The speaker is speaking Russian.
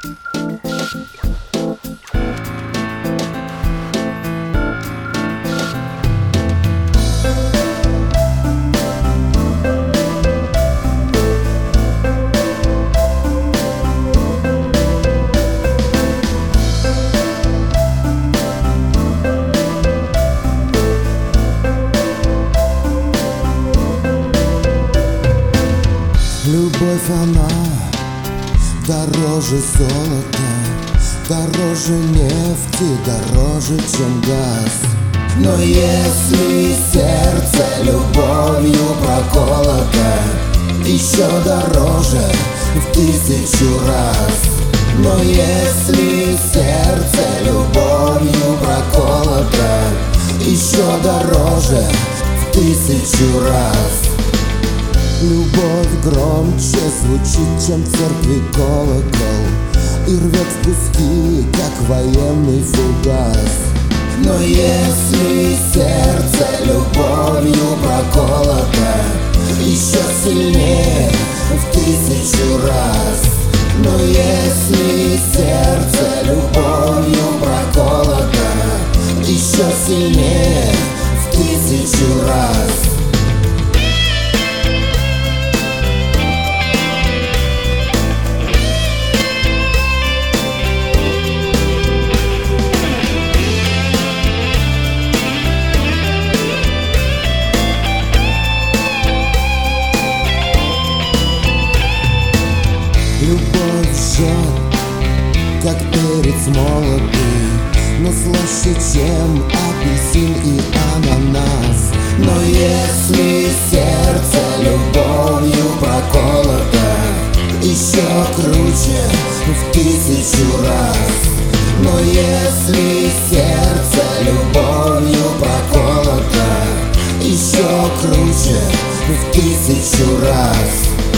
Любовь, она дороже золота, дороже нефти, дороже, чем газ. Но если сердце любовью проколото, еще дороже в 1000 раз. Но если сердце любовью проколото, еще дороже в 1000 раз. Любовь громче звучит, чем в церкви колокол, и рвет в куски, как военный фугас. Но если сердце любовью проколото, еще сильнее в 1000 раз. Но если сердце любовью проколото, еще сильнее в 1000 раз. Любовь жжет, как перец молотый, но слаще, чем апельсин и ананас. Но если сердце любовью проколото, еще круче в 1000 раз. Но если сердце любовью проколото, еще круче в 1000 раз.